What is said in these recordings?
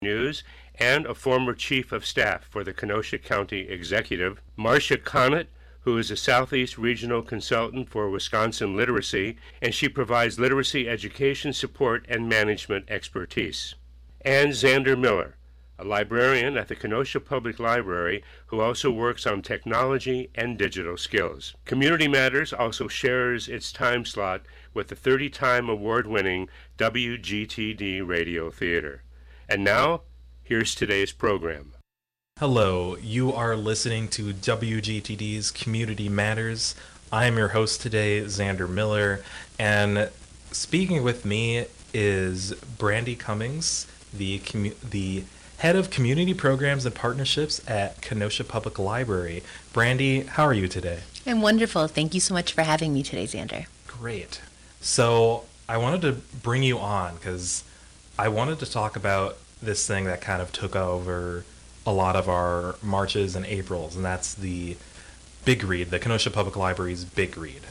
News and a former chief of staff for the Kenosha County Executive, Marcia Connett, who is a Southeast Regional Consultant for Wisconsin Literacy, and she provides literacy education support and management expertise. And Xander Miller, a librarian at the Kenosha Public Library who also works on technology and digital skills. Community Matters also shares its time slot with the 30-time award-winning WGTD Radio Theater. And now, here's today's program. Hello, you are listening to WGTD's Community Matters. I am your host today, Xander Miller, and speaking with me is Brandy Cummings, the head of community programs and partnerships at Kenosha Public Library. Brandy, how are you today? I'm wonderful. Thank you so much for having me today, Xander. Great. So I wanted to bring you on because I wanted to talk about this thing that kind of took over a lot of our Marches and Aprils, and that's the Big Read, the Kenosha Public Library's Big Read.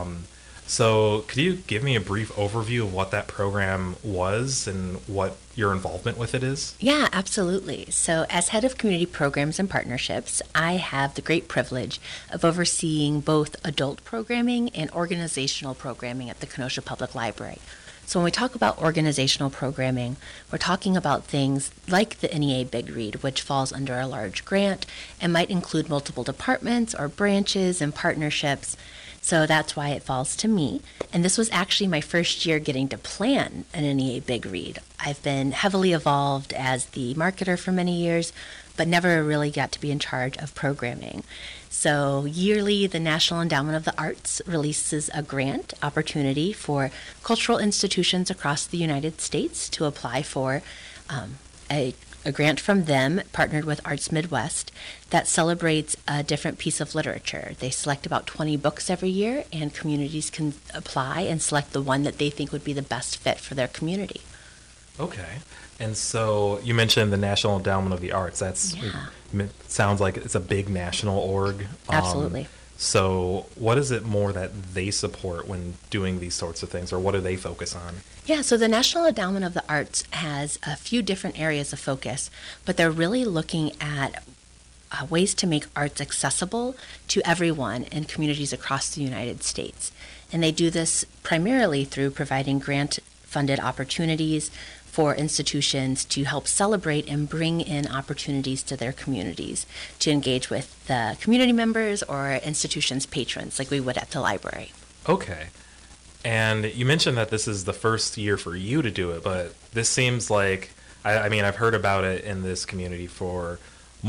So could you give me a brief overview of what that program was and what your involvement with it is? Yeah, absolutely. So as head of community programs and partnerships, I have the great privilege of overseeing both adult programming and organizational programming at the Kenosha Public Library. So when we talk about organizational programming, we're talking about things like the NEA Big Read, which falls under a large grant and might include multiple departments or branches and partnerships. So that's why it falls to me. And this was actually my first year getting to plan an NEA Big Read. I've been heavily involved as the marketer for many years, but never really got to be in charge of programming. So yearly, the National Endowment of the Arts releases a grant opportunity for cultural institutions across the United States to apply for a grant from them, partnered with Arts Midwest, that celebrates a different piece of literature. They select about 20 books every year, and communities can apply and select the one that they think would be the best fit for their community. Okay. And so you mentioned the National Endowment of the Arts. It sounds like it's a big national org. Absolutely. So what is it more that they support when doing these sorts of things, or what do they focus on? Yeah, so the National Endowment of the Arts has a few different areas of focus, but they're really looking at ways to make arts accessible to everyone in communities across the United States. And they do this primarily through providing grant-funded opportunities for institutions to help celebrate and bring in opportunities to their communities to engage with the community members or institutions' patrons like we would at the library. Okay. And you mentioned that this is the first year for you to do it, but this seems like, I mean, I've heard about it in this community for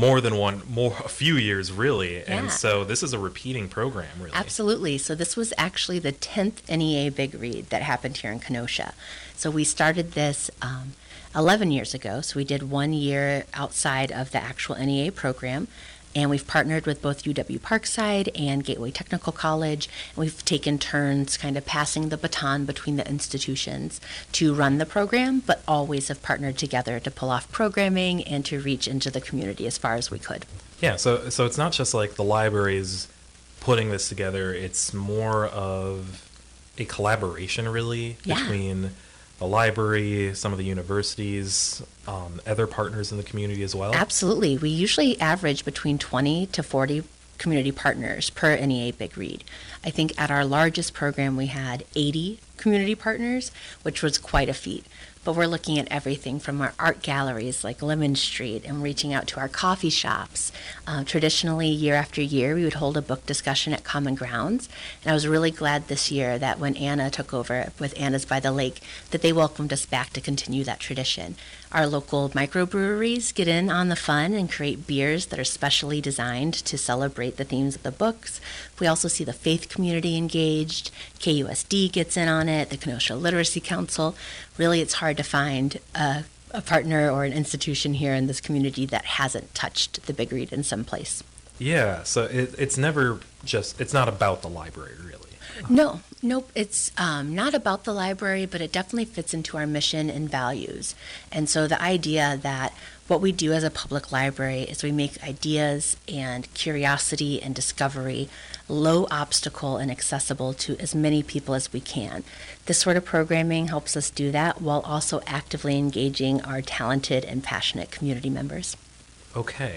a few years, really. Yeah. And so this is a repeating program, really. Absolutely. So this was actually the 10th NEA Big Read that happened here in Kenosha. So we started this 11 years ago. So we did 1 year outside of the actual NEA program. And we've partnered with both UW Parkside and Gateway Technical College. And we've taken turns kind of passing the baton between the institutions to run the program, but always have partnered together to pull off programming and to reach into the community as far as we could. Yeah, so it's not just like the libraries putting this together. It's more of a collaboration, really, between the library, some of the universities, other partners in the community as well? Absolutely. We usually average between 20 to 40 community partners per NEA Big Read. I think at our largest program we had 80 community partners, which was quite a feat. But we're looking at everything from our art galleries like Lemon Street and reaching out to our coffee shops. Traditionally, year after year, we would hold a book discussion at Common Grounds. And I was really glad this year that when Anna took over with Anna's by the Lake, that they welcomed us back to continue that tradition. Our local microbreweries get in on the fun and create beers that are specially designed to celebrate the themes of the books. We also see the faith community engaged. KUSD gets in on it, the Kenosha Literacy Council. Really, it's hard to find a partner or an institution here in this community that hasn't touched the Big Read in some place. Yeah, so it's never just, it's not about the library, really. Nope. It's not about the library, but it definitely fits into our mission and values. And so the idea that what we do as a public library is we make ideas and curiosity and discoveely low obstacle and accessible to as many people as we can. This sort of programming helps us do that while also actively engaging our talented and passionate community members. Okay.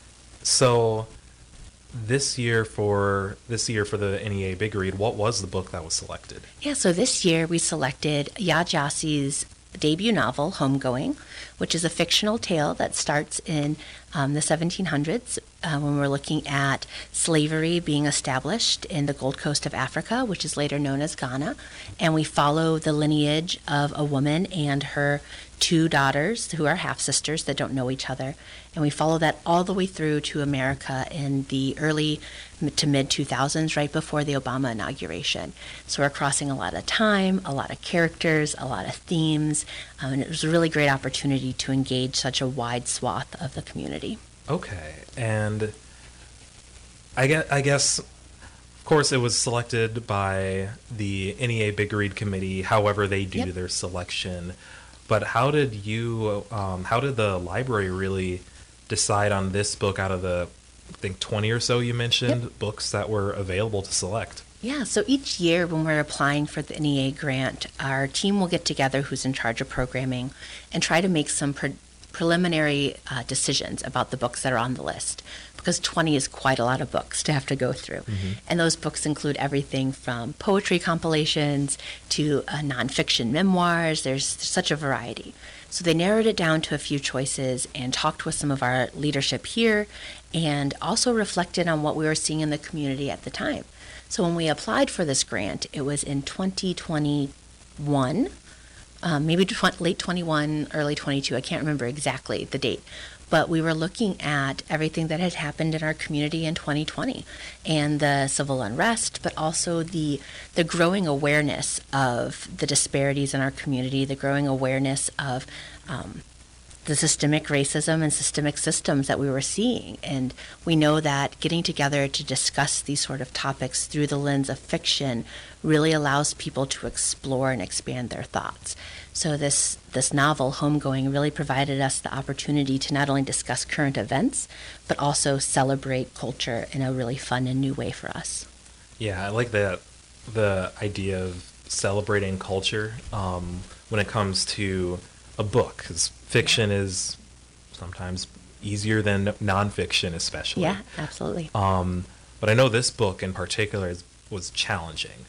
So this year for the NEA Big Read, what was the book that was selected? Yeah, so this year we selected Yaa Gyasi's debut novel, Homegoing, which is a fictional tale that starts in the 1700s when we're looking at slavery being established in the Gold Coast of Africa, which is later known as Ghana. And we follow the lineage of a woman and her two daughters who are half-sisters that don't know each other. And we follow that all the way through to America in the early to mid-2000s, right before the Obama inauguration. So we're crossing a lot of time, a lot of characters, a lot of themes, and it was a really great opportunity to engage such a wide swath of the community. Okay, and I guess, of course, it was selected by the NEA Big Read Committee, however they do their selection. But how did the library really decide on this book out of the, I think, 20 or so you mentioned, books that were available to select? Yeah, so each year when we're applying for the NEA grant, our team will get together, who's in charge of programming, and try to make some preliminary decisions about the books that are on the list, because 20 is quite a lot of books to have to go through. Mm-hmm. And those books include everything from poetry compilations to nonfiction memoirs. There's such a variety. So they narrowed it down to a few choices and talked with some of our leadership here and also reflected on what we were seeing in the community at the time. So when we applied for this grant, it was in 2021, maybe late 21, early 22. I can't remember exactly the date. But we were looking at everything that had happened in our community in 2020 and the civil unrest, but also the growing awareness of the disparities in our community, the growing awareness of the systemic racism and systemic systems that we were seeing. And we know that getting together to discuss these sort of topics through the lens of fiction really allows people to explore and expand their thoughts. So this novel, Homegoing, really provided us the opportunity to not only discuss current events, but also celebrate culture in a really fun and new way for us. Yeah, I like the idea of celebrating culture when it comes to a book, because fiction is sometimes easier than nonfiction, especially. Yeah, absolutely. But I know this book in particular was challenging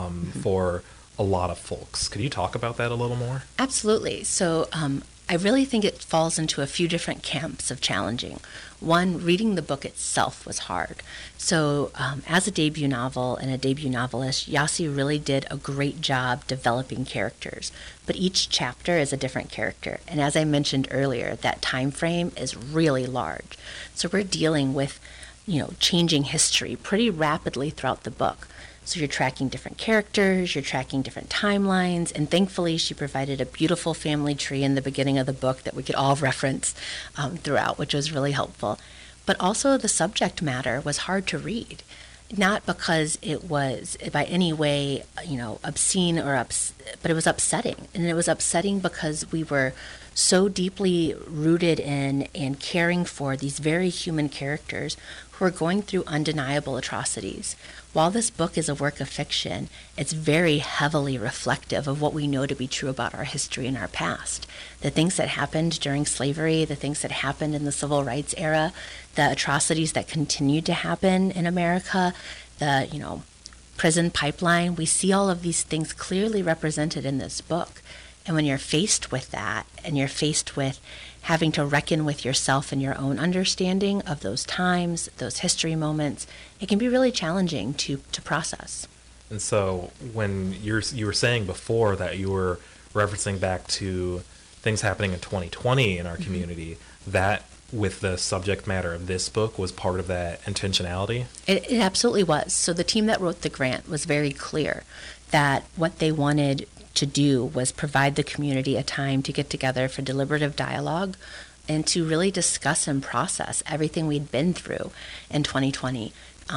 for a lot of folks. Could you talk about that a little more? Absolutely. So I really think it falls into a few different camps of challenging. One, reading the book itself was hard. So as a debut novel and a debut novelist, Gyasi really did a great job developing characters. But each chapter is a different character. And as I mentioned earlier, that time frame is really large. So we're dealing with, changing history pretty rapidly throughout the book. So you're tracking different characters, you're tracking different timelines, and thankfully she provided a beautiful family tree in the beginning of the book that we could all reference throughout, which was really helpful. But also the subject matter was hard to read, not because it was by any way, obscene but it was upsetting. And it was upsetting because we were so deeply rooted in and caring for these very human characters who are going through undeniable atrocities. While this book is a work of fiction, it's very heavily reflective of what we know to be true about our history and our past. The things that happened during slavery, the things that happened in the civil rights era, the atrocities that continued to happen in America, the, prison pipeline, we see all of these things clearly represented in this book. And when you're faced with that, and you're faced with having to reckon with yourself and your own understanding of those times, those history moments, it can be really challenging to process. And so when you were saying before that you were referencing back to things happening in 2020 in our community, that with the subject matter of this book was part of that intentionality? It absolutely was. So the team that wrote the grant was very clear that what they wanted to do was provide the community a time to get together for deliberative dialogue and to really discuss and process everything we'd been through in 2020.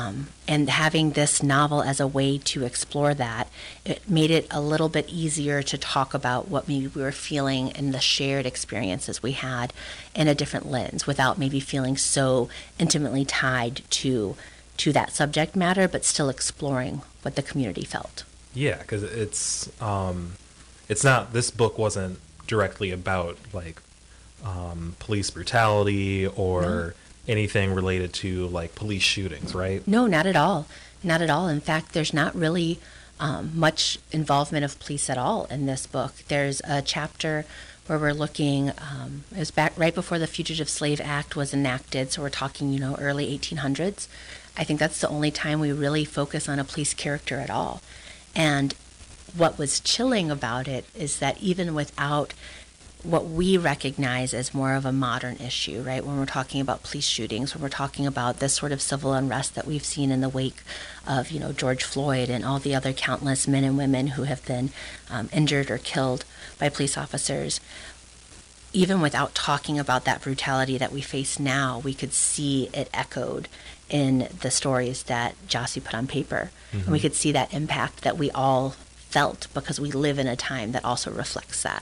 And having this novel as a way to explore that, it made it a little bit easier to talk about what maybe we were feeling and the shared experiences we had in a different lens without maybe feeling so intimately tied to to that subject matter, but still exploring what the community felt. Yeah, because it's not, this book wasn't directly about like police brutality or anything related to like police shootings, right? No, not at all. Not at all. In fact, there's not really much involvement of police at all in this book. There's a chapter where we're looking, it was back right before the Fugitive Slave Act was enacted, so we're talking, early 1800s. I think that's the only time we really focus on a police character at all. And what was chilling about it is that even without what we recognize as more of a modern issue, right? When we're talking about police shootings, when we're talking about this sort of civil unrest that we've seen in the wake of, George Floyd and all the other countless men and women who have been injured or killed by police officers, even without talking about that brutality that we face now, we could see it echoed in the stories that Josie put on paper. Mm-hmm. And we could see that impact that we all felt because we live in a time that also reflects that.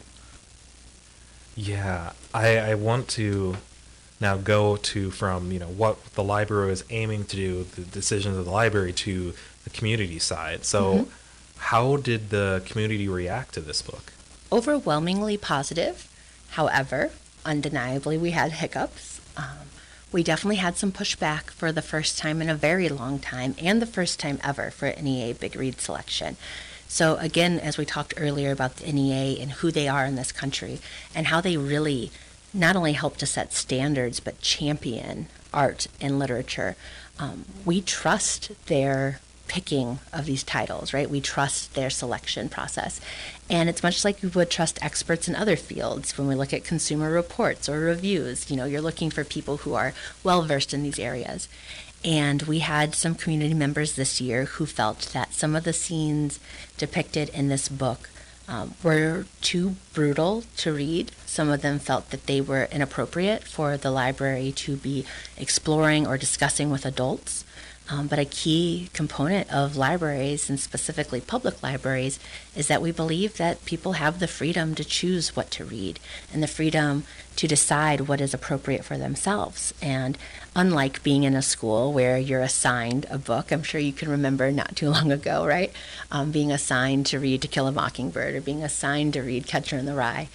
Yeah, I want to now go to from, what the library is aiming to do, the decisions of the library, to the community side. So how did the community react to this book? Overwhelmingly positive. However, undeniably, we had hiccups. We definitely had some pushback for the first time in a very long time, and the first time ever for NEA Big Read Selection. So again, as we talked earlier about the NEA and who they are in this country and how they really not only help to set standards but champion art and literature, we trust their picking of these titles, right? We trust their selection process. And it's much like we would trust experts in other fields when we look at consumer reports or reviews. You're looking for people who are well-versed in these areas. And we had some community members this year who felt that some of the scenes depicted in this book were too brutal to read. Some of them felt that they were inappropriate for the library to be exploring or discussing with adults. But a key component of libraries, and specifically public libraries, is that we believe that people have the freedom to choose what to read and the freedom to decide what is appropriate for themselves. And unlike being in a school where you're assigned a book, I'm sure you can remember not too long ago, right? Being assigned to read To Kill a Mockingbird or being assigned to read Catcher in the Rye.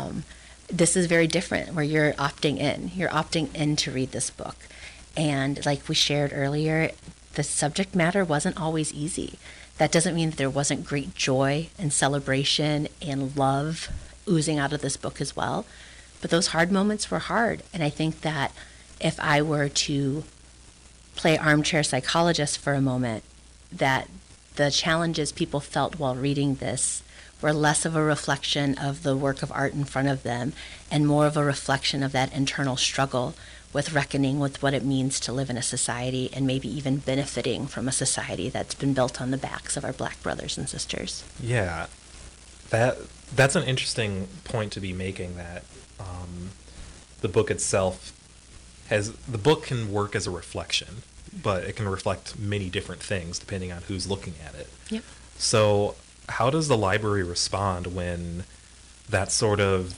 This is very different, where you're opting in. You're opting in to read this book. And like we shared earlier, the subject matter wasn't always easy. That doesn't mean that there wasn't great joy and celebration and love oozing out of this book as well. But those hard moments were hard. And I think that if I were to play armchair psychologist for a moment, that the challenges people felt while reading this were less of a reflection of the work of art in front of them and more of a reflection of that internal struggle with reckoning with what it means to live in a society and maybe even benefiting from a society that's been built on the backs of our Black brothers and sisters. Yeah, that's an interesting point to be making, that the book itself the book can work as a reflection, but it can reflect many different things depending on who's looking at it. Yep. So how does the library respond when that sort of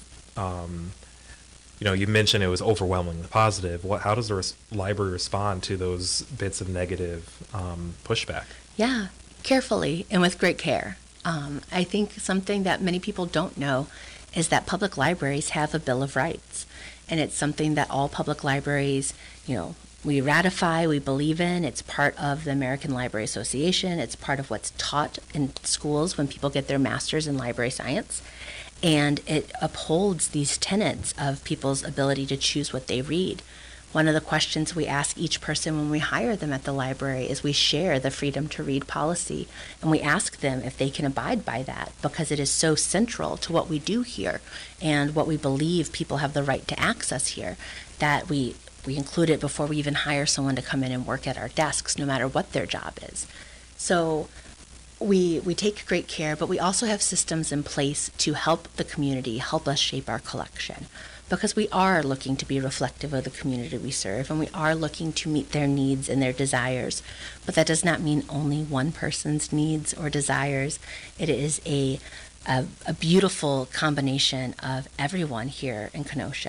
you mentioned it was overwhelmingly positive. How does the library respond to those bits of negative pushback? Yeah, carefully and with great care. I think something that many people don't know is that public libraries have a Bill of Rights. And it's something that all public libraries, we ratify, we believe in. It's part of the American Library Association. It's part of what's taught in schools when people get their master's in library science. And it upholds these tenets of people's ability to choose what they read. One of the questions we ask each person when we hire them at the library is we share the freedom to read policy, and we ask them if they can abide by that, because it is so central to what we do here and what we believe people have the right to access here, that we include it before we even hire someone to come in and work at our desks, no matter what their job is. So we take great care, but we also have systems in place to help the community, help us shape our collection, because we are looking to be reflective of the community we serve, and we are looking to meet their needs and their desires. But that does not mean only one person's needs or desires. It is a beautiful combination of everyone here in Kenosha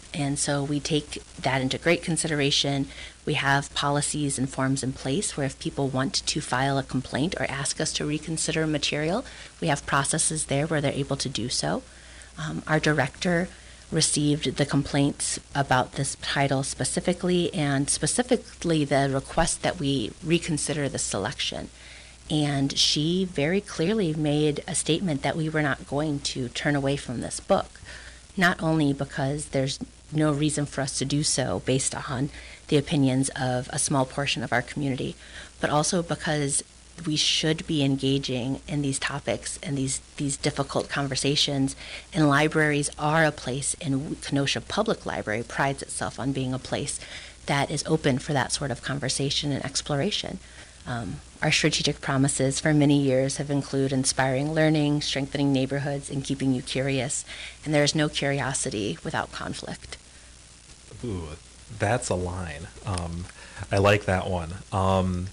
And so we take that into great consideration. We have policies and forms in place where if people want to file a complaint or ask us to reconsider material, we have processes there where they're able to do so. Our director received the complaints about this title specifically, and specifically the request that we reconsider the selection. And she very clearly made a statement that we were not going to turn away from this book, not only because there's no reason for us to do so based on the opinions of a small portion of our community, but also because we should be engaging in these topics and these difficult conversations. And libraries are a place, and Kenosha Public Library prides itself on being a place that is open for that sort of conversation and exploration. Our strategic promises for many years have included inspiring learning, strengthening neighborhoods, and keeping you curious. And there is no curiosity without conflict. Ooh, that's a line. I like that one.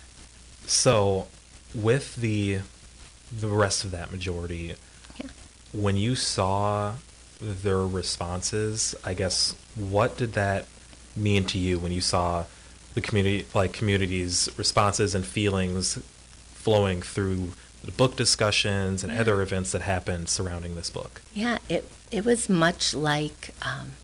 So with the rest of that majority, Yeah. when you saw their responses, I guess, what did that mean to you when you saw the community's responses and feelings flowing through the book discussions and other events that happened surrounding this book? Yeah, it was much like,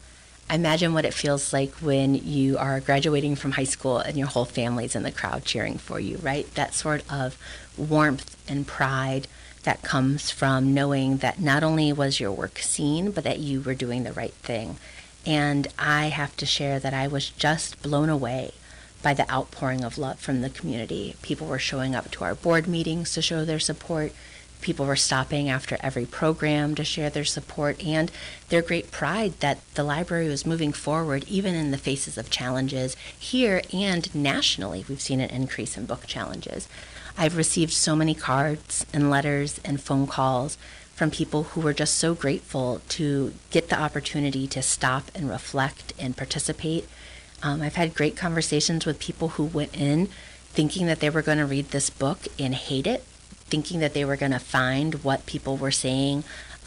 I imagine what it feels like when you are graduating from high school and your whole family's in the crowd cheering for you, right? That sort of warmth and pride that comes from knowing that not only was your work seen, but that you were doing the right thing. And I have to share that I was just blown away by the outpouring of love from the community. People were showing up to our board meetings to show their support. People were stopping after every program to share their support and their great pride that the library was moving forward even in the faces of challenges. Here and nationally, we've seen an increase in book challenges. I've received so many cards and letters and phone calls from people who were just so grateful to get the opportunity to stop and reflect and participate. I've had great conversations with people who went in thinking that they were going to read this book and hate it, thinking that they were going to find what people were saying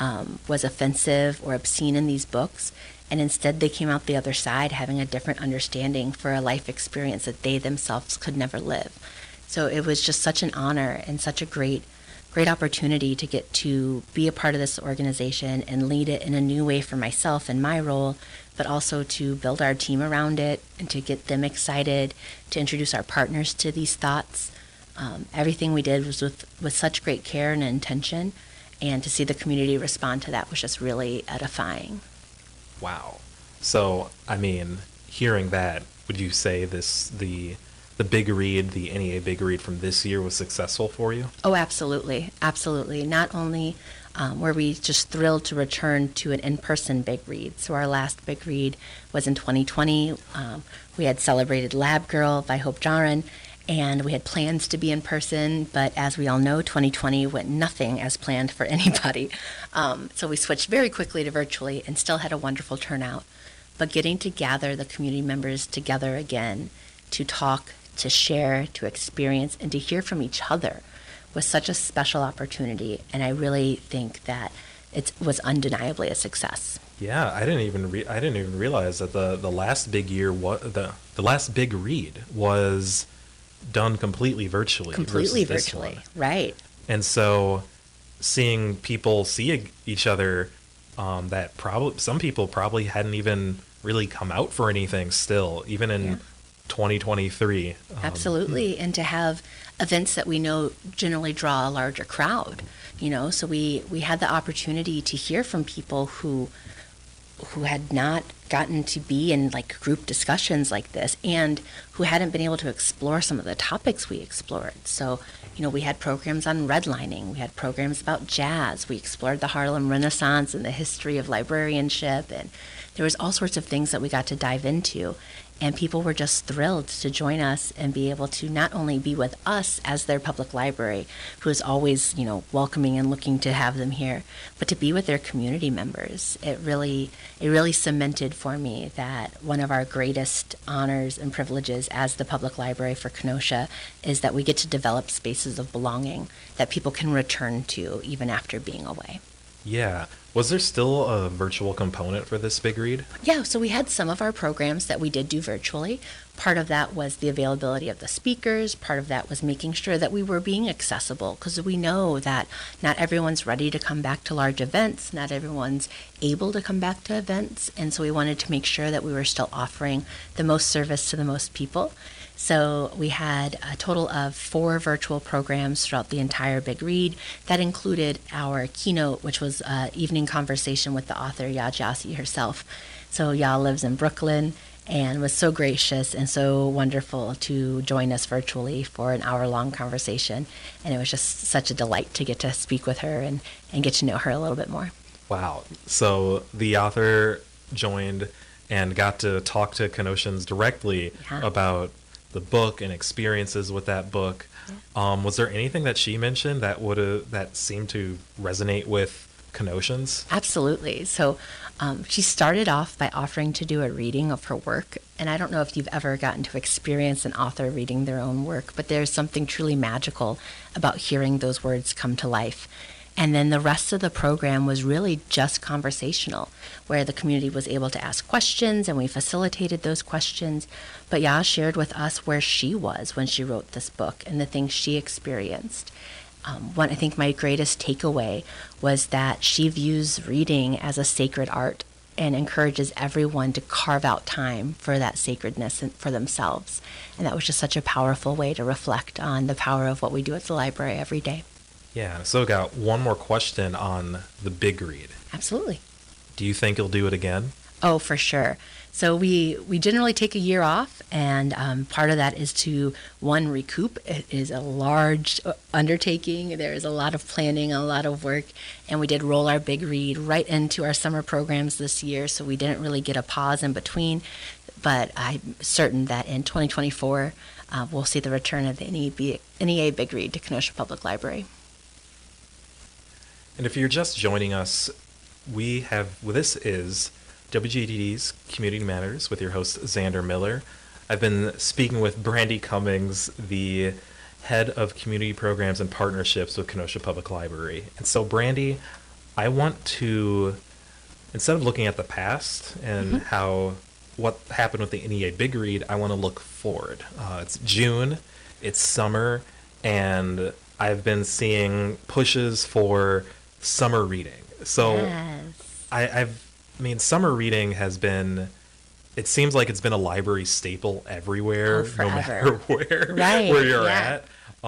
was offensive or obscene in these books, and instead they came out the other side having a different understanding for a life experience that they themselves could never live. So it was just such an honor and such a great opportunity to get to be a part of this organization and lead it in a new way for myself and my role, but also to build our team around it and to get them excited, to introduce our partners to these thoughts. Everything we did was with such great care and intention, and to see the community respond to that was just really edifying. Wow. So, I mean, hearing that, would you say the big read, the NEA big read from this year was successful for you? Oh, absolutely. Absolutely. Not only were we just thrilled to return to an in-person big read. So our last big read was in 2020. We had celebrated Lab Girl by Hope Jahren, and we had plans to be in person, but as we all know, 2020 went nothing as planned for anybody. So we switched very quickly to virtually and still had a wonderful turnout. But getting to gather the community members together again to talk, to share, to experience, and to hear from each other was such a special opportunity, and I really think that it was undeniably a success. Yeah, I didn't even realize that the last big year the last big read was done completely virtually. Completely virtually, right. And so seeing people see each other, that some people probably hadn't even really come out for anything still, even in 2023. Absolutely. And to have events that we know generally draw a larger crowd, so we had the opportunity to hear from people who had not gotten to be in like group discussions like this and who hadn't been able to explore some of the topics we explored. So, we had programs on redlining, we had programs about jazz, we explored the Harlem Renaissance and the history of librarianship, and there was all sorts of things that we got to dive into. And people were just thrilled to join us and be able to not only be with us as their public library, who is always, welcoming and looking to have them here, but to be with their community members. It really cemented for me that one of our greatest honors and privileges as the public library for Kenosha is that we get to develop spaces of belonging that people can return to even after being away. Yeah. Was there still a virtual component for this big read? Yeah, so we had some of our programs that we did do virtually. Part of that was the availability of the speakers. Part of that was making sure that we were being accessible, because we know that not everyone's ready to come back to large events. Not everyone's able to come back to events. And so we wanted to make sure that we were still offering the most service to the most people. So we had a total of 4 virtual programs throughout the entire Big Read. That included our keynote, which was an evening conversation with the author, Yaa Gyasi herself. So Yaa lives in Brooklyn and was so gracious and so wonderful to join us virtually for an hour-long conversation. And it was just such a delight to get to speak with her and get to know her a little bit more. Wow. So the author joined and got to talk to Canossians directly about the book and experiences with that book. Was there anything that she mentioned that seemed to resonate with Canossians? Absolutely. So she started off by offering to do a reading of her work. And I don't know if you've ever gotten to experience an author reading their own work, but there's something truly magical about hearing those words come to life. And then the rest of the program was really just conversational, where the community was able to ask questions and we facilitated those questions. But Yaa shared with us where she was when she wrote this book and the things she experienced. I think my greatest takeaway was that she views reading as a sacred art and encourages everyone to carve out time for that sacredness for themselves. And that was just such a powerful way to reflect on the power of what we do at the library every day. Yeah, so got one more question on the Big Read. Absolutely. Do you think you'll do it again? Oh, for sure. So we generally take a year off, and part of that is to, one, recoup. It is a large undertaking. There is a lot of planning, a lot of work, and we did roll our Big Read right into our summer programs this year, so we didn't really get a pause in between. But I'm certain that in 2024, we'll see the return of the NEA Big Read to Kenosha Public Library. And if you're just joining us, this is WGTD's Community Matters with your host, Xander Miller. I've been speaking with Brandy Cummings, the head of community programs and partnerships with Kenosha Public Library. And so, Brandy, I want to, instead of looking at the past and what happened with the NEA Big Read, I want to look forward. It's June, it's summer, and I've been seeing pushes for summer reading. So Yes. Summer reading has been, it seems like it's been a library staple everywhere, no matter where you're at.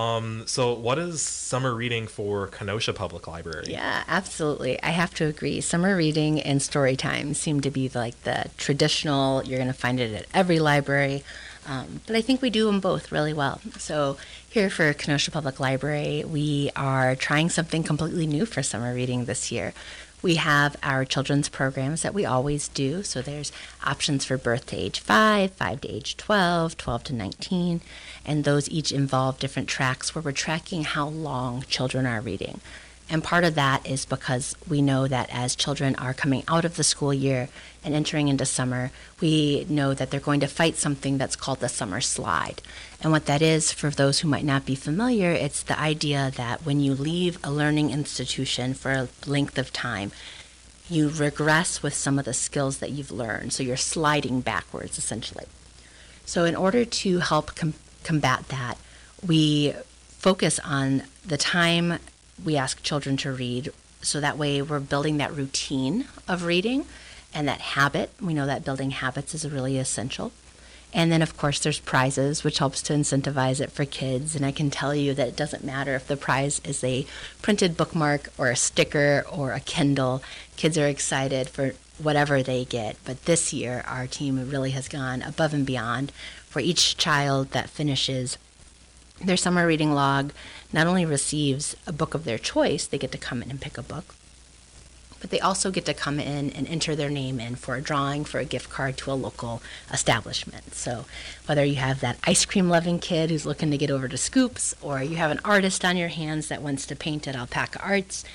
So what is summer reading for Kenosha Public Library? Yeah, absolutely. I have to agree. Summer reading and story time seem to be like the traditional, you're going to find it at every library. But I think we do them both really well. So here for Kenosha Public Library, we are trying something completely new for summer reading this year. We have our children's programs that we always do. So there's options for birth to age 5, 5 to age 12, 12 to 19. And those each involve different tracks where we're tracking how long children are reading. And part of that is because we know that as children are coming out of the school year and entering into summer, we know that they're going to fight something that's called the summer slide. And what that is, for those who might not be familiar, it's the idea that when you leave a learning institution for a length of time, you regress with some of the skills that you've learned. So you're sliding backwards, essentially. So in order to help combat that, we focus on the time we ask children to read, so that way we're building that routine of reading and that habit. We know that building habits is really essential. And then, of course, there's prizes, which helps to incentivize it for kids. And I can tell you that it doesn't matter if the prize is a printed bookmark or a sticker or a Kindle. Kids are excited for whatever they get. But this year, our team really has gone above and beyond. For each child that finishes their summer reading log, not only receives a book of their choice, they get to come in and pick a book, but they also get to come in and enter their name in for a drawing for a gift card to a local establishment. So whether you have that ice cream loving kid who's looking to get over to Scoops, or you have an artist on your hands that wants to paint at Alpaca Arts,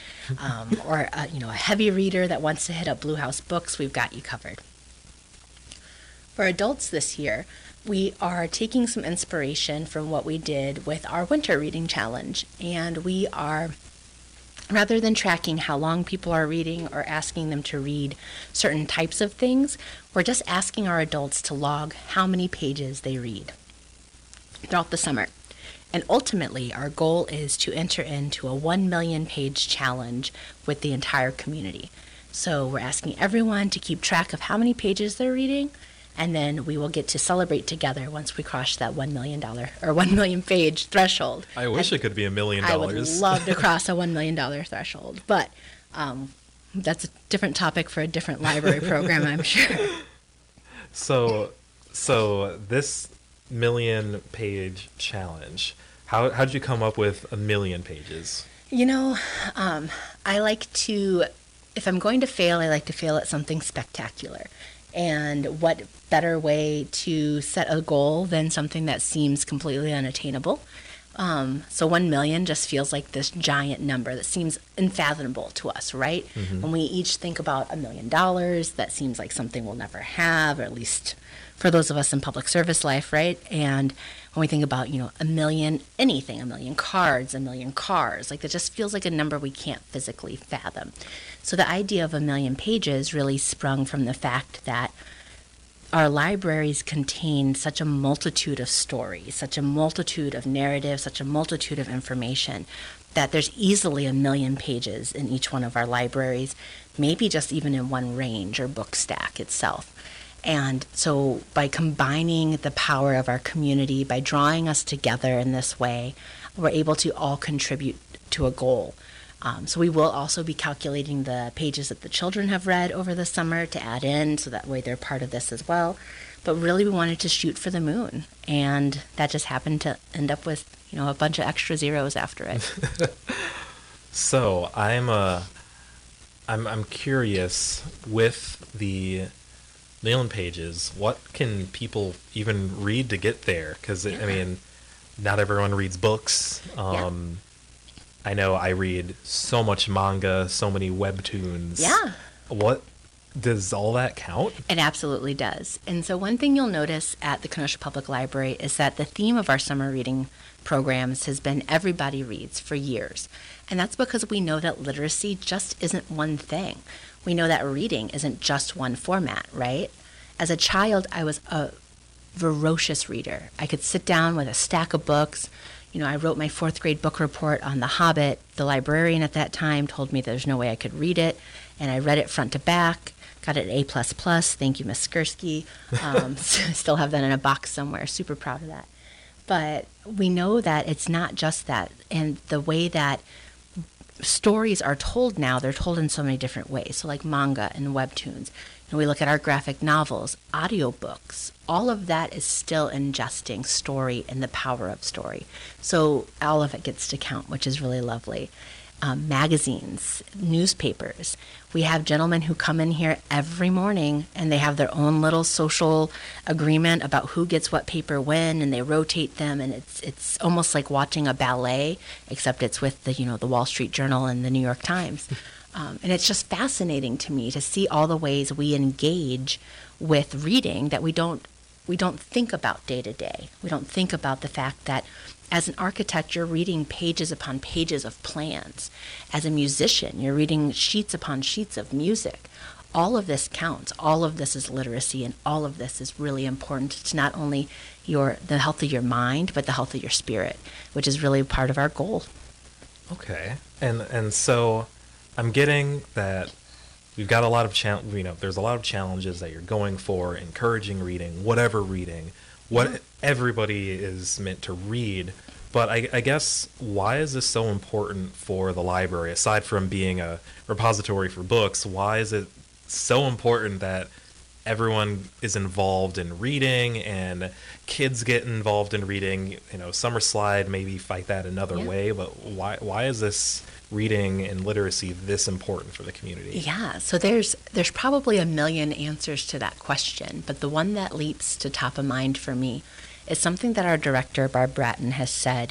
or a heavy reader that wants to hit up Blue House Books, we've got you covered. For adults this year, we are taking some inspiration from what we did with our winter reading challenge, and we are Rather than tracking how long people are reading or asking them to read certain types of things, we're just asking our adults to log how many pages they read throughout the summer. And ultimately, our goal is to enter into a 1 million page challenge with the entire community. So we're asking everyone to keep track of how many pages they're reading, and then we will get to celebrate together once we cross that $1 million or 1 million page threshold. I wish it could be $1 million. I would love to cross a $1 million threshold, but that's a different topic for a different library program, I'm sure. So this million page challenge, how did you come up with 1 million pages? You know, I like to, if I'm going to fail, I like to fail at something spectacular. And what better way to set a goal than something that seems completely unattainable? So 1 million just feels like this giant number that seems unfathomable to us, right? Mm-hmm. When we each think about $1 million, that seems like something we'll never have, or at least for those of us in public service life, right? And when we think about, you know, 1 million anything, 1 million cards, 1 million cars, like that just feels like a number we can't physically fathom. So the idea of 1 million pages really sprung from the fact that our libraries contain such a multitude of stories, such a multitude of narratives, such a multitude of information, that there's easily 1 million pages in each one of our libraries, maybe just even in one range or book stack itself. And so by combining the power of our community, by drawing us together in this way, we're able to all contribute to a goal. So we will also be calculating the pages that the children have read over the summer to add in, so that way they're part of this as well. But really we wanted to shoot for the moon, and that just happened to end up with, you know, a bunch of extra zeros after it. So I'm curious, with the million pages, what can people even read to get there? Because I mean, not everyone reads books. I know I read so much manga, so many webtoons. Yeah. What does all that count? It absolutely does. And so one thing you'll notice at the Kenosha Public Library is that the theme of our summer reading programs has been everybody reads for years. And that's because we know that literacy just isn't one thing. We know that reading isn't just one format, right? As a child, I was a voracious reader. I could sit down with a stack of books. You know, I wrote my 4th grade book report on The Hobbit. The librarian at that time told me there's no way I could read it, and I read it front to back, got it A++. Thank you, Miss Skursky. Still have that in a box somewhere. Super proud of that. But we know that it's not just that. And the way that stories are told now, they're told in so many different ways. So like manga and webtoons. And we look at our graphic novels, audiobooks, all of that is still ingesting story and the power of story. So all of it gets to count, which is really lovely. Magazines, newspapers. We have gentlemen who come in here every morning and they have their own little social agreement about who gets what paper when, and they rotate them, and it's almost like watching a ballet, except it's with the Wall Street Journal and the New York Times. And it's just fascinating to me to see all the ways we engage with reading that we don't think about day to day. We don't think about the fact that as an architect, you're reading pages upon pages of plans. As a musician, you're reading sheets upon sheets of music. All of this counts. All of this is literacy, and all of this is really important to not only the health of your mind, but the health of your spirit, which is really part of our goal. Okay. And so I'm getting that we've got a lot of there's a lot of challenges that you're going for, encouraging reading, whatever reading, what everybody is meant to read. But I guess, why is this so important for the library? Aside from being a repository for books, why is it so important that everyone is involved in reading, and kids get involved in reading? Summer Slide maybe fight that another way, but why is this reading and literacy this important for the community? Yeah, so there's probably a million answers to that question, but the one that leaps to top of mind for me is something that our director, Barb Bratton, has said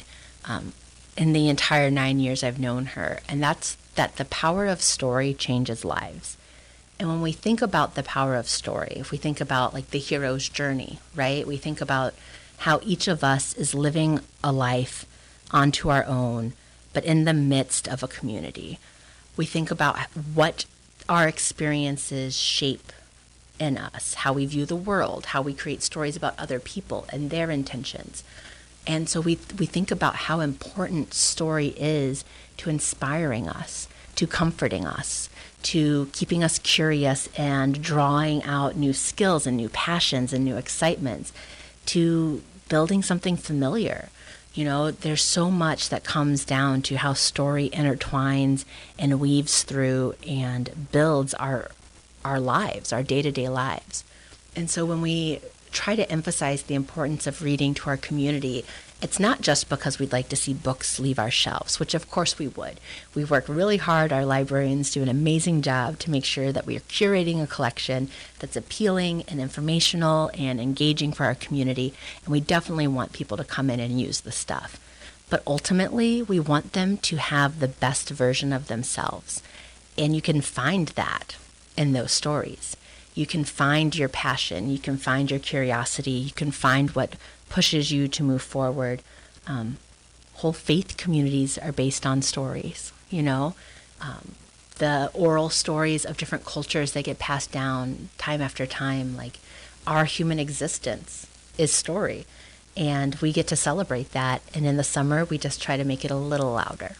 in the entire 9 years I've known her, and that's that the power of story changes lives. And when we think about the power of story, if we think about like the hero's journey, right? We think about how each of us is living a life onto our own, but in the midst of a community. We think about what our experiences shape in us, how we view the world, how we create stories about other people and their intentions. And so we think about how important story is to inspiring us, to comforting us, to keeping us curious and drawing out new skills and new passions and new excitements, to building something familiar. You know, there's so much that comes down to how story intertwines and weaves through and builds our lives, our day-to-day lives. And so when we try to emphasize the importance of reading to our community, it's not just because we'd like to see books leave our shelves, which of course we would. We work really hard. Our librarians do an amazing job to make sure that we are curating a collection that's appealing and informational and engaging for our community. And we definitely want people to come in and use the stuff. But ultimately, we want them to have the best version of themselves. And you can find that in those stories. You can find your passion, you can find your curiosity, you can find what pushes you to move forward. Whole faith communities are based on stories, you know. The oral stories of different cultures that get passed down time after time, like our human existence is story. And we get to celebrate that. And in the summer, we just try to make it a little louder.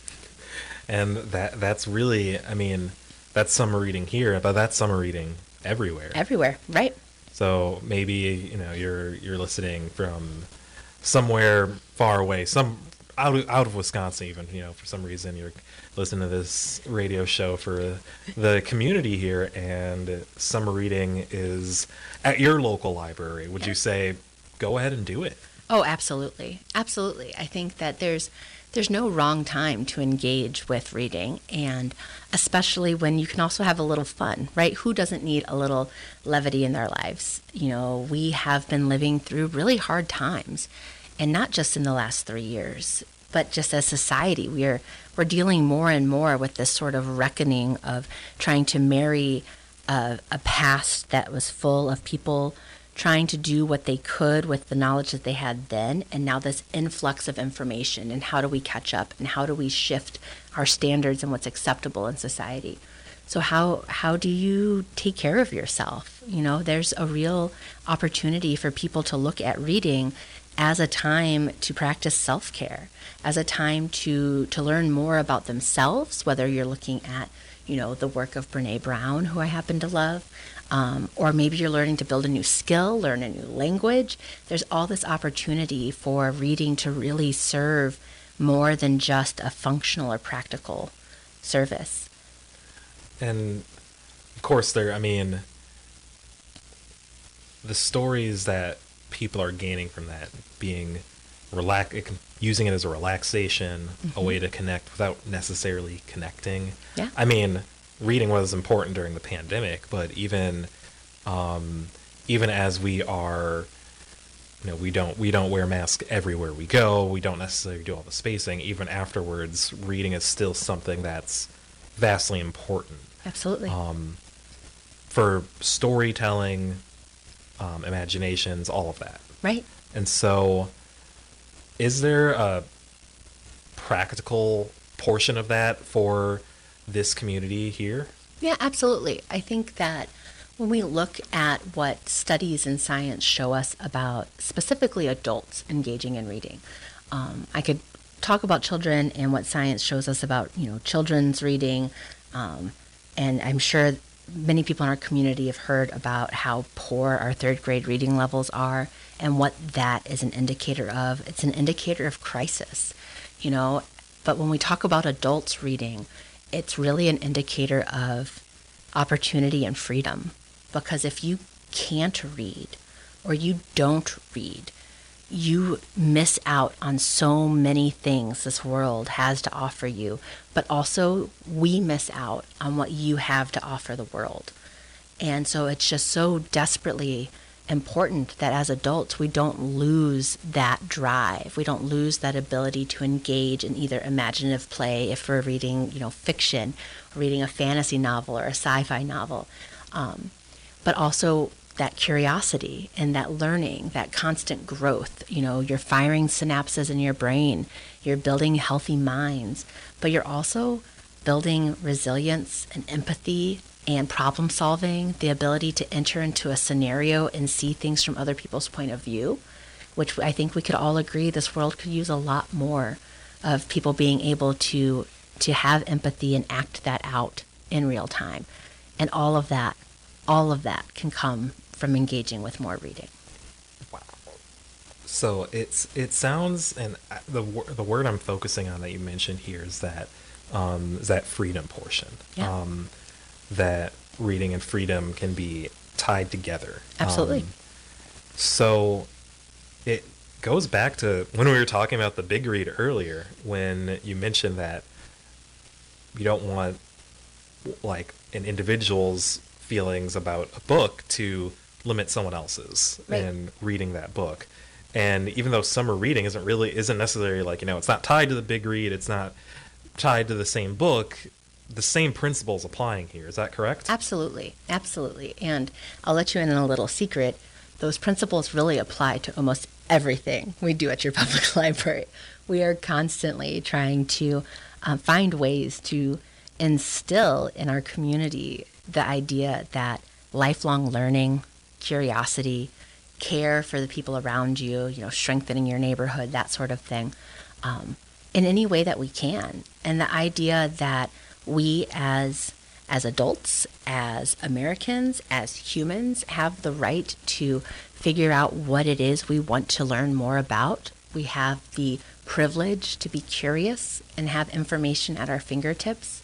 And that's really, I mean, that's summer reading here, but that's summer reading everywhere. Everywhere, right. So maybe, you know, you're listening from somewhere far away, some out of Wisconsin even, you know, for some reason you're listening to this radio show for the community here, and summer reading is at your local library. Would you say go ahead and do it? Oh, absolutely. Absolutely. I think that there's no wrong time to engage with reading, and especially when you can also have a little fun, right? Who doesn't need a little levity in their lives? You know, we have been living through really hard times, and not just in the last 3 years, but just as society, we're dealing more and more with this sort of reckoning of trying to marry a past that was full of people trying to do what they could with the knowledge that they had then, and now this influx of information, and how do we catch up, and how do we shift our standards and what's acceptable in society. So how do you take care of yourself? You know, there's a real opportunity for people to look at reading as a time to practice self-care, as a time to learn more about themselves, whether you're looking at, you know, the work of Brene Brown, who I happen to love, or maybe you're learning to build a new skill, learn a new language. There's all this opportunity for reading to really serve more than just a functional or practical service. And of course, the stories that people are gaining from that, being using it as a relaxation, a way to connect without necessarily connecting. Yeah. I mean, reading was important during the pandemic, but even as we are, you know, we don't wear masks everywhere we go. We don't necessarily do all the spacing. Even afterwards, reading is still something that's vastly important. Absolutely. For storytelling, imaginations, all of that. Right. And so, is there a practical portion of that for this community here? Yeah, absolutely. I think that when we look at what studies and science show us about specifically adults engaging in reading, I could talk about children and what science shows us about, you know, children's reading, and I'm sure many people in our community have heard about how poor our third grade reading levels are and what that is an indicator of. It's an indicator of crisis, you know. But when we talk about adults reading, it's really an indicator of opportunity and freedom. Because if you can't read or you don't read, you miss out on so many things this world has to offer you, but also we miss out on what you have to offer the world. And so it's just so desperately important that as adults we don't lose that drive. We don't lose that ability to engage in either imaginative play if we're reading, you know, fiction, or reading a fantasy novel or a sci-fi novel, but also that curiosity and that learning, that constant growth. You know, you're firing synapses in your brain, you're building healthy minds, but you're also building resilience and empathy and problem solving, the ability to enter into a scenario and see things from other people's point of view, which I think we could all agree this world could use a lot more of people being able to have empathy and act that out in real time. And all of that can come from engaging with more reading. Wow. So it sounds, and the word I'm focusing on that you mentioned here is that freedom portion. Yeah. That reading and freedom can be tied together. Absolutely. So it goes back to when we were talking about the big read earlier, when you mentioned that you don't want like an individual's feelings about a book to limit someone else's in reading that book. And even though summer reading isn't necessarily like, you know, it's not tied to the big read, it's not tied to the same book, the same principles applying here. Is that correct? Absolutely. Absolutely. And I'll let you in on a little secret. Those principles really apply to almost everything we do at your public library. We are constantly trying to find ways to instill in our community the idea that lifelong learning, curiosity, care for the people around you, you know, strengthening your neighborhood, that sort of thing, in any way that we can. And the idea that we as adults, as Americans, as humans, have the right to figure out what it is we want to learn more about. We have the privilege to be curious and have information at our fingertips.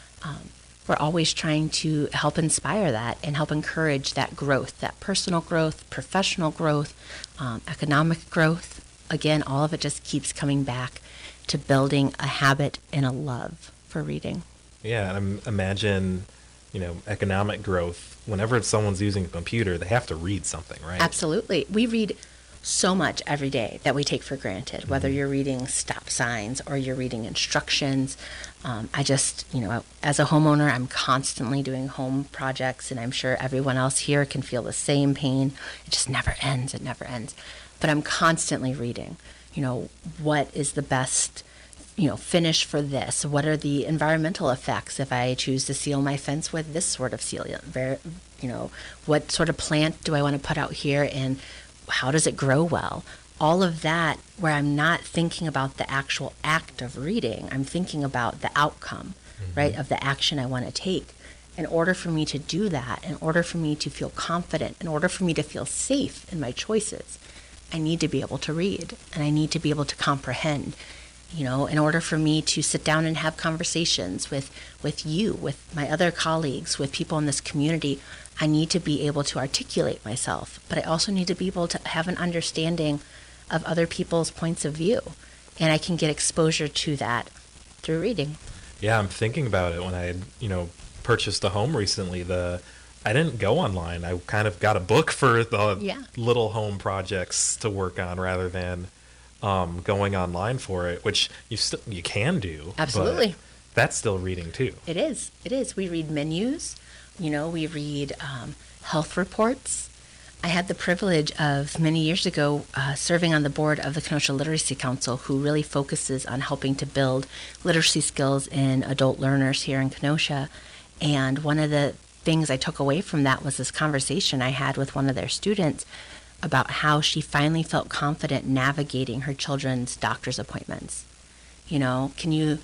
We're always trying to help inspire that and help encourage that growth, that personal growth, professional growth, economic growth. Again, all of it just keeps coming back to building a habit and a love for reading. Yeah, and imagine, you know, economic growth. Whenever someone's using a computer, they have to read something, right? Absolutely. We read so much every day that we take for granted, whether you're reading stop signs or you're reading instructions. I just, you know, as a homeowner, I'm constantly doing home projects, and I'm sure everyone else here can feel the same pain. It just never ends. It never ends. But I'm constantly reading, you know, what is the best, you know, finish for this? What are the environmental effects if I choose to seal my fence with this sort of sealant? You know, what sort of plant do I want to put out here, and how does it grow well? All of that, where I'm not thinking about the actual act of reading, I'm thinking about the outcome, right, of the action I want to take. In order for me to do that, in order for me to feel confident, in order for me to feel safe in my choices, I need to be able to read, and I need to be able to comprehend. You know, in order for me to sit down and have conversations with you, with my other colleagues, with people in this community, I need to be able to articulate myself, but I also need to be able to have an understanding of other people's points of view. And I can get exposure to that through reading. Yeah, I'm thinking about it when I, you know, purchased a home recently. I didn't go online. I kind of got a book for the little home projects to work on rather than going online for it, which you can do. Absolutely. But that's still reading too. It is. It is. We read menus. You know, we read health reports. I had the privilege of many years ago serving on the board of the Kenosha Literacy Council, who really focuses on helping to build literacy skills in adult learners here in Kenosha. And one of the things I took away from that was this conversation I had with one of their students about how she finally felt confident navigating her children's doctor's appointments. You know, can you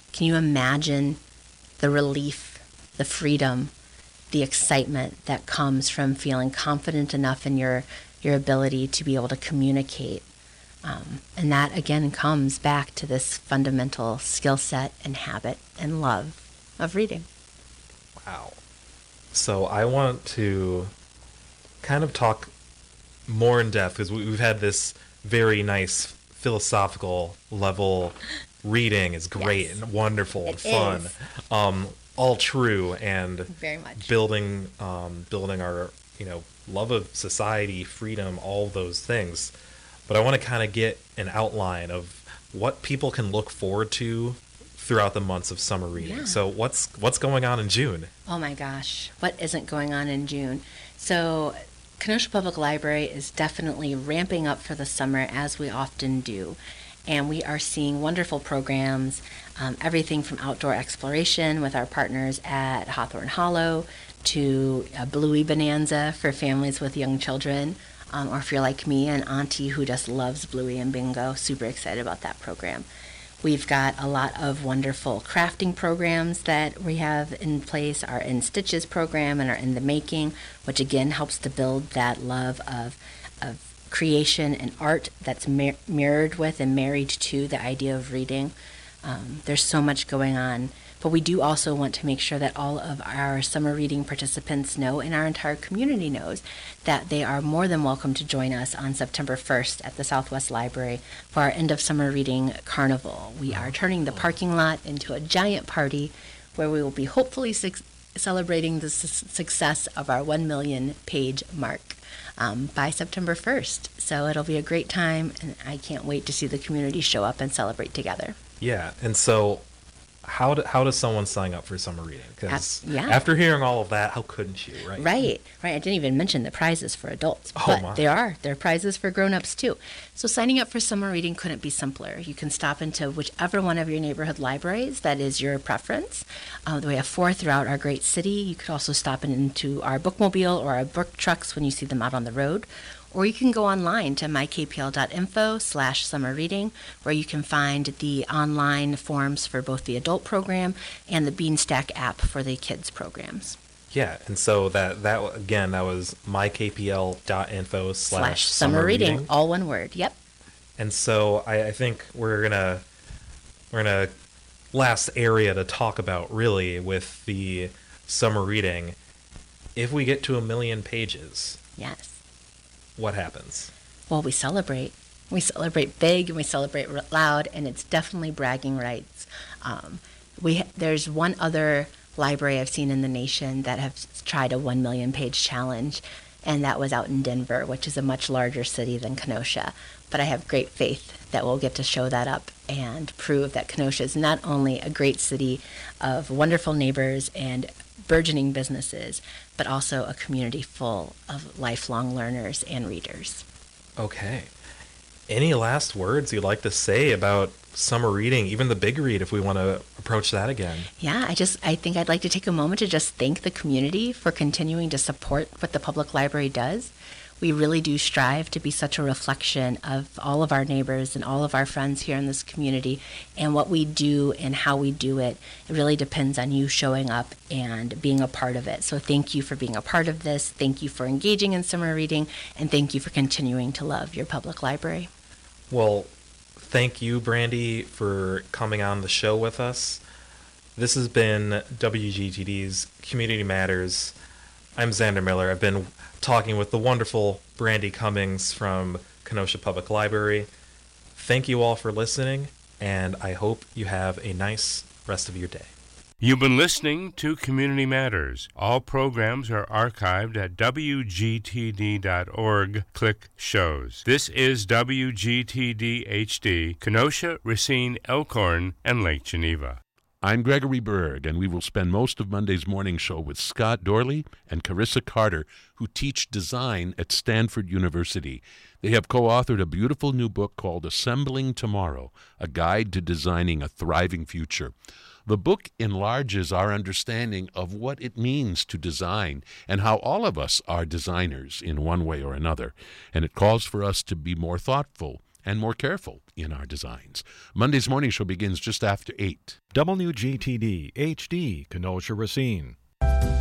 imagine the relief, the freedom, the excitement that comes from feeling confident enough in your ability to be able to communicate? And that, again, comes back to this fundamental skill set and habit and love of reading. Wow. So I want to kind of talk more in depth, because we've had this very nice philosophical level reading is great and wonderful and fun. All true, and very much building our, you know, love of society, freedom, all those things. But I want to kind of get an outline of what people can look forward to throughout the months of summer reading. Yeah. So what's going on in June? Oh my gosh, what isn't going on in June? So Kenosha Public Library is definitely ramping up for the summer, as we often do. And we are seeing wonderful programs, everything from outdoor exploration with our partners at Hawthorne Hollow to a Bluey Bonanza for families with young children. Or if you're like me, an auntie who just loves Bluey and Bingo, super excited about that program. We've got a lot of wonderful crafting programs that we have in place, our In Stitches program and our In the Making, which again helps to build that love of creation and art that's mirrored with and married to the idea of reading. There's so much going on. But we do also want to make sure that all of our summer reading participants know, and our entire community knows, that they are more than welcome to join us on September 1st at the Southwest Library for our end of summer reading carnival. We are turning the parking lot into a giant party where we will be hopefully celebrating the success of our 1 million page mark by September 1st. So it'll be a great time, and I can't wait to see the community show up and celebrate together. Yeah, and so how does someone sign up for summer reading? Because yeah. After hearing all of that, how couldn't you, right? Right. I didn't even mention the prizes for adults, Oh, but my. there are prizes for grown-ups too. So signing up for summer reading couldn't be simpler. You can stop into whichever one of your neighborhood libraries that is your preference. We have 4 throughout our great city. You could also stop into our bookmobile or our book trucks when you see them out on the road. Or you can go online to mykpl.info/summerreading, where you can find the online forms for both the adult program and the Beanstack app for the kids programs. Yeah, and so that was mykpl.info/summerreading, all one word. Yep. And so I think we're gonna last area to talk about really with the summer reading. If we get to 1 million pages, Yes. what happens? Well, we celebrate. We celebrate big and we celebrate loud, and it's definitely bragging rights. There's one other library I've seen in the nation that have tried a 1 million page challenge, and that was out in Denver, which is a much larger city than Kenosha. But I have great faith that we'll get to show that up and prove that Kenosha is not only a great city of wonderful neighbors and burgeoning businesses, but also a community full of lifelong learners and readers. Okay. Any last words you'd like to say about summer reading, even the big read, if we want to approach that again? Yeah, I think I'd like to take a moment to just thank the community for continuing to support what the public library does. We really do strive to be such a reflection of all of our neighbors and all of our friends here in this community, and what we do and how we do it. It really depends on you showing up and being a part of it. So thank you for being a part of this. Thank you for engaging in summer reading, and thank you for continuing to love your public library. Well, thank you, Brandy, for coming on the show with us. This has been WGTD's Community Matters. I'm Xander Miller. I've been talking with the wonderful Brandy Cummings from Kenosha Public Library. Thank you all for listening, and I hope you have a nice rest of your day. You've been listening to Community Matters. All programs are archived at wgtd.org. Click Shows. This is WGTD HD, Kenosha, Racine, Elkhorn, and Lake Geneva. I'm Gregory Berg, and we will spend most of Monday's morning show with Scott Dorley and Carissa Carter, who teach design at Stanford University. They have co-authored a beautiful new book called Assembling Tomorrow, a guide to designing a thriving future. The book enlarges our understanding of what it means to design and how all of us are designers in one way or another, and it calls for us to be more thoughtful and more careful in our designs. Monday's morning show begins just after 8. WGTD HD, Kenosha, Racine.